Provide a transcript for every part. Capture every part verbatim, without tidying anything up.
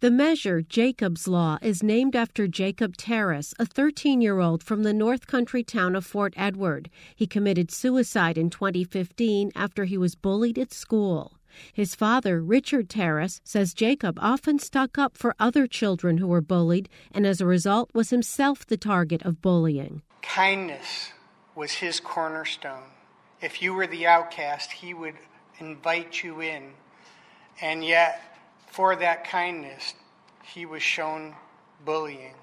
The measure, Jacob's Law, is named after Jacob Terrace, a thirteen-year-old from the North Country town of Fort Edward. He committed suicide in twenty fifteen after he was bullied at school. His father, Richard Terrace, says Jacob often stuck up for other children who were bullied and as a result was himself the target of bullying. Kindness was his cornerstone. If you were the outcast, he would invite you in. And yet, for that kindness, he was shown bullying.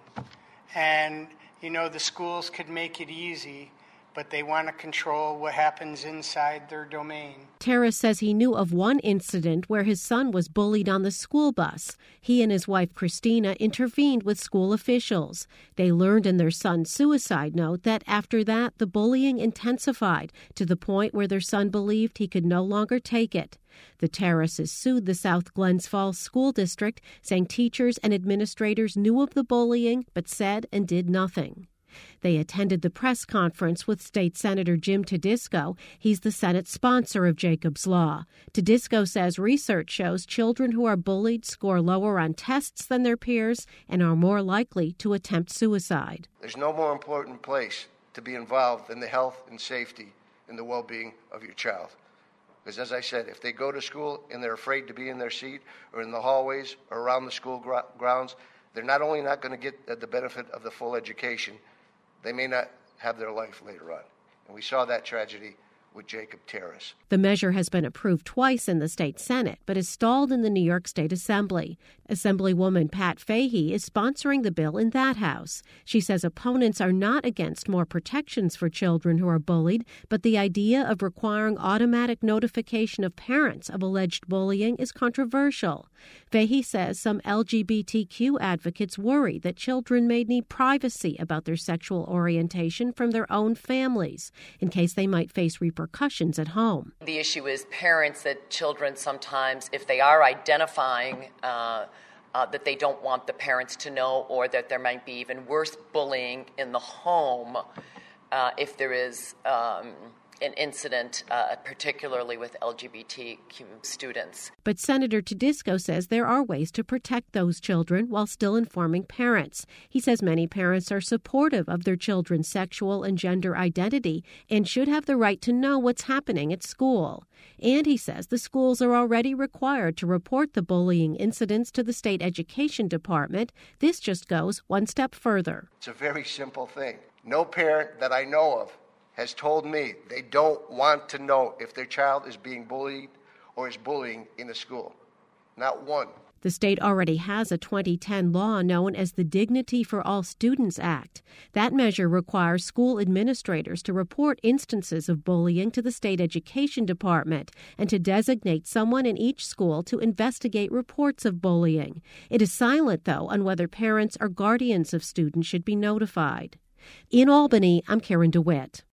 And, you know, the schools could make it easy, but they want to control what happens inside their domain. Terrace says he knew of one incident where his son was bullied on the school bus. He and his wife, Christina, intervened with school officials. They learned in their son's suicide note that after that, the bullying intensified to the point where their son believed he could no longer take it. The Terraces sued the South Glens Falls School District, saying teachers and administrators knew of the bullying but said and did nothing. They attended the press conference with State Senator Jim Tedisco. He's the Senate sponsor of Jacob's Law. Tedisco says research shows children who are bullied score lower on tests than their peers and are more likely to attempt suicide. There's no more important place to be involved than the health and safety and the well-being of your child. Because as I said, if they go to school and they're afraid to be in their seat or in the hallways or around the school gr- grounds, they're not only not going to get the benefit of the full education, they may not have their life later on. And we saw that tragedy with Jacob Terrace. The measure has been approved twice in the state Senate, but is stalled in the New York State Assembly. Assemblywoman Pat Fahey is sponsoring the bill in that house. She says opponents are not against more protections for children who are bullied, but the idea of requiring automatic notification of parents of alleged bullying is controversial. Fahey says some L G B T Q advocates worry that children may need privacy about their sexual orientation from their own families, in case they might face repercussions at home. The issue is parents that children sometimes, if they are identifying uh, uh, that they don't want the parents to know, or that there might be even worse bullying in the home uh, if there is um, an incident, uh, particularly with L G B T Q students. But Senator Tedisco says there are ways to protect those children while still informing parents. He says many parents are supportive of their children's sexual and gender identity and should have the right to know what's happening at school. And he says the schools are already required to report the bullying incidents to the state education department. This just goes one step further. It's a very simple thing. No parent that I know of has told me they don't want to know if their child is being bullied or is bullying in a school. Not one. The state already has a twenty ten law known as the Dignity for All Students Act. That measure requires school administrators to report instances of bullying to the state education department and to designate someone in each school to investigate reports of bullying. It is silent, though, on whether parents or guardians of students should be notified. In Albany, I'm Karen DeWitt.